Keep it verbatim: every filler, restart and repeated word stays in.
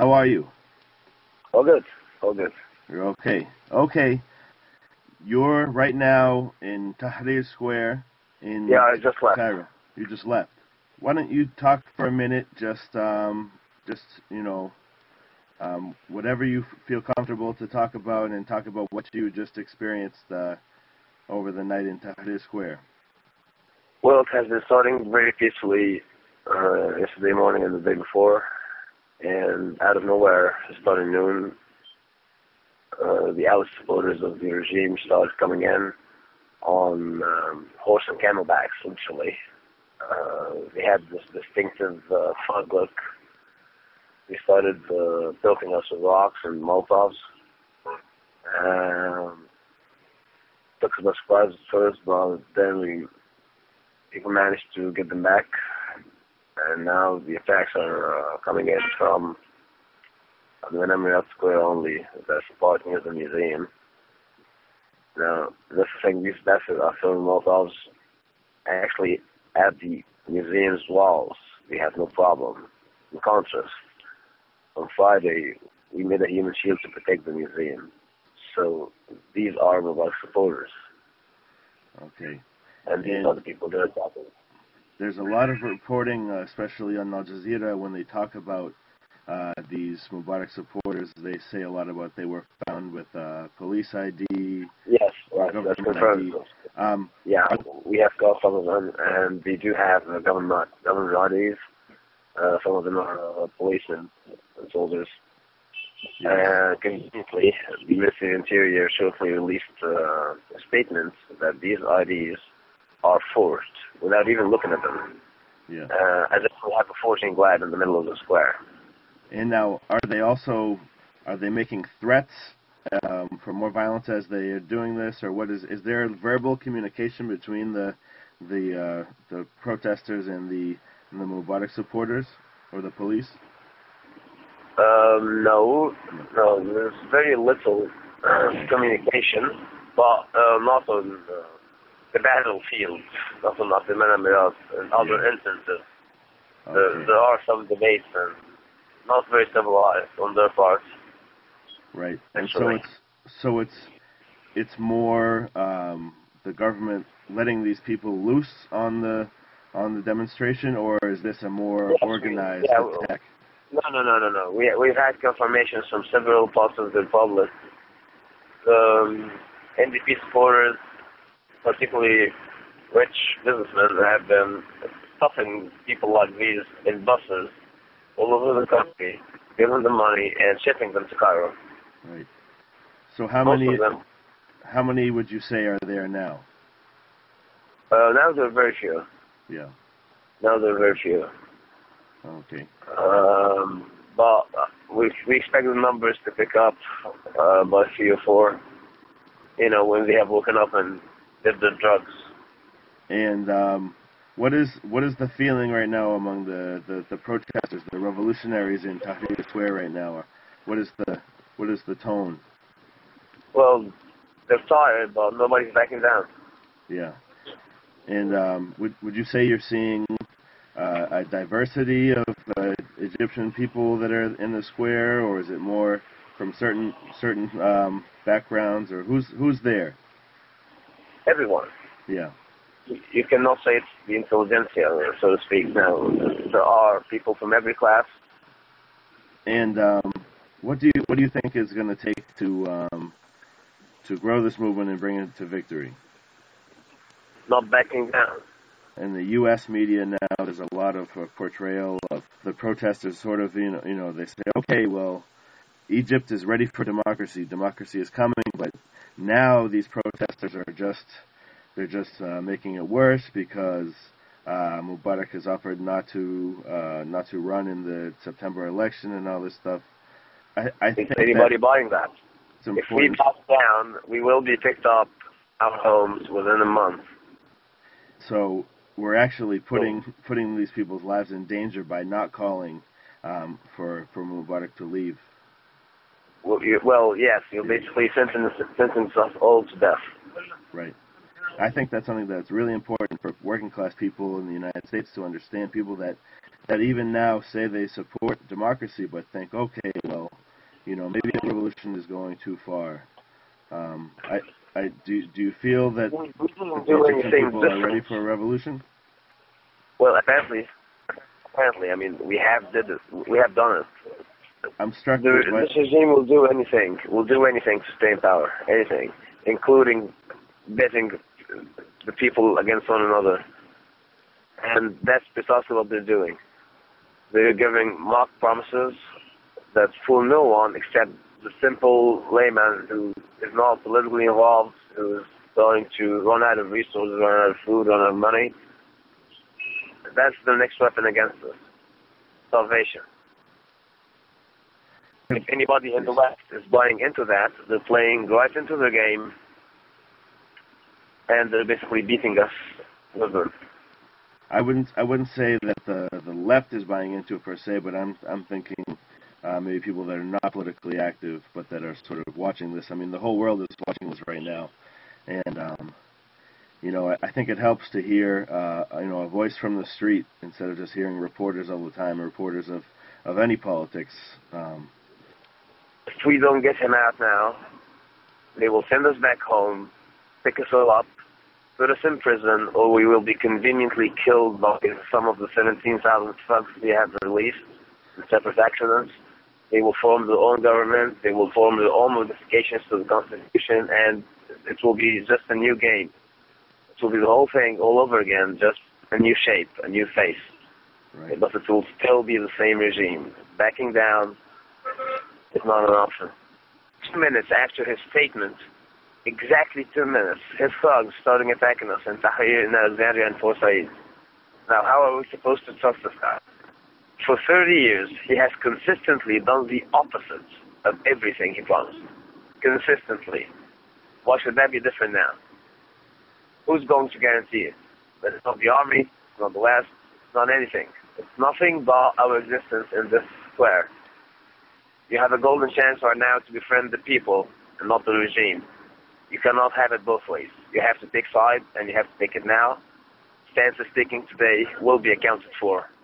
How are you? All good. All good. You're okay. Okay. You're right now in Tahrir Square in Yeah, I just left. Cairo. You just left. Why don't you talk for a minute? Just, um, just you know, um, whatever you f- feel comfortable to talk about, and talk about what you just experienced uh, over the night in Tahrir Square. Well, it has been starting very peacefully uh, yesterday morning and the day before, and out of nowhere, starting noon, uh, the Alice supporters of the regime started coming in on um, horse and camelbacks, literally. Uh, they had this distinctive uh, fog look. They started uh, pelting us with rocks and Molotovs. Um, took us by surprise at first, but then we people managed to get them back, and now the attacks are uh, coming in from the Emirat Square only. That's the part near the museum. Now, that's the thing, these bastards are throwing Molotovs actually at the museum's walls. We have no problem. In contrast, on Friday, we made a human shield to protect the museum. So these are Mubarak supporters. Okay. And these And are the people that are talking. there's a lot of reporting, uh, especially on Al Jazeera, when they talk about uh, these Mubarak supporters. They say a lot about they were found with uh, police I D. Yes, or right, that's government confirmed. I D. Um, Yeah, we have got some of them, and they do have uh, government government I Ds. Uh, some of them are uh, policemen and soldiers. yes. Uh, conveniently, the Ministry of Interior shortly released uh, a statement that these I Ds are forged without even looking at them, Yeah. uh, as if we have a forging lab in the middle of the square. And now, are they also are they making threats um, for more violence as they are doing this, or what is is there verbal communication between the the uh, the protesters and the and the Mubarak supporters or the police? Um, no, no, there's very little uh, communication, but uh, not on uh, the battlefield, not on the Emirat and other Yeah. instances. Okay. There, there are some debates and not very civilized on their part. Right. And so Actually. it's so it's it's more um, the government letting these people loose on the on the demonstration, or is this a more Yes, organized we, yeah, attack? no, no, no, no, no. We, we've had confirmations from several parts of the Republic. Um, N D P supporters, particularly rich businessmen, have been stuffing people like these in buses all over the country, giving them money and shipping them to Cairo. Right. So how Most many of them. how many would you say are there now? Uh, now there are very few. Yeah. Now there are very few. Okay. Um, but we we expect the numbers to pick up uh, by three or four. You know, when they have woken up and did their drugs. And um, what is what is the feeling right now among the, the, the protesters, the revolutionaries in Tahrir Square right now? What is the what is the tone? Well, they're tired, but nobody's backing down. Yeah. And um, would would you say you're seeing uh, a diversity of uh, Egyptian people that are in the square, or is it more from certain certain um, backgrounds, or who's who's there? Everyone. Yeah. You cannot say it's the intelligentsia, so to speak. Now, there are people from every class. And um, what do you what do you think is going to take to um, to grow this movement and bring it to victory? Not backing down. In the U S media now, there's a lot of uh, portrayal of the protesters. Sort of, you know, you know, they say, okay, well, Egypt is ready for democracy. Democracy is coming, but now these protesters are just they're just uh, making it worse because uh, Mubarak has offered not to uh, not to run in the September election and all this stuff. I, I think Is anybody that buying that? it's If we important. back down, we will be picked up our homes within a month. So we're actually putting putting these people's lives in danger by not calling um, for for Mubarak to leave. Well, you, well yes, you'll basically sentence, sentence us all to death. Right. I think that's something that's really important for working class people in the United States to understand. People that that even now say they support democracy, but think, okay, well, you know, maybe a revolution is going too far. Um, I, I do. Do you feel that We, we didn't the do Egyptian anything people different. are ready for a revolution? Well, apparently, apparently, I mean, we have did it. We have done it. I'm struck The, with what, this regime will do anything. Will do anything to stay in power. Anything, including betting the people against one another. And that's precisely what they're doing. They're giving mock promises that fool no one except the simple layman who is not politically involved, who is going to run out of resources, run out of food, run out of money. That's the next weapon against us. Salvation. If anybody in the West is buying into that, they're playing right into the game, and they're basically beating us with them. I wouldn't. I wouldn't say that the the left is buying into it per se, but I'm I'm thinking uh, maybe people that are not politically active, but that are sort of watching this. I mean, the whole world is watching this right now, and um, you know, I, I think it helps to hear uh, you know a voice from the street instead of just hearing reporters all the time, reporters of of any politics. Um, If we don't get him out now, they will send us back home, pick us all up, put us in prison, or we will be conveniently killed by some of the seventeen thousand thugs we have released in separate accidents. They will form their own government, they will form their own modifications to the Constitution, and it will be just a new game. It will be the whole thing all over again, just a new shape, a new face. right. But it will still be the same regime. Backing down is not an option. Two minutes after his statement, exactly two minutes, his thugs starting attacking us in Tahrir, in Alexandria, and Port Said. Now, how are we supposed to trust this guy? For thirty years, he has consistently done the opposite of everything he promised. Consistently. Why should that be different now? Who's going to guarantee it? That it's not the army, it's not the West, it's not anything. It's nothing but our existence in this square. You have a golden chance right now to befriend the people and not the regime. You cannot have it both ways. You have to take sides, and you have to take it now. Stances taking today will be accounted for.